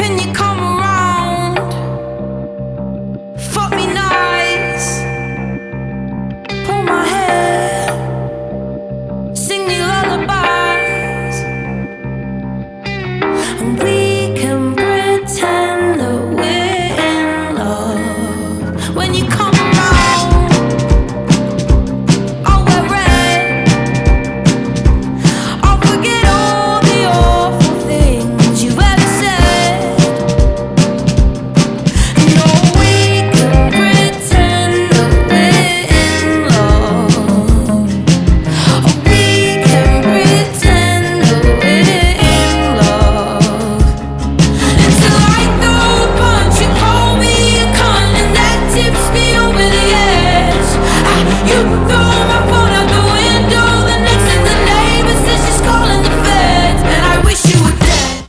when you come around. Fuck me nice, pull my hair, sing me lullabies. And we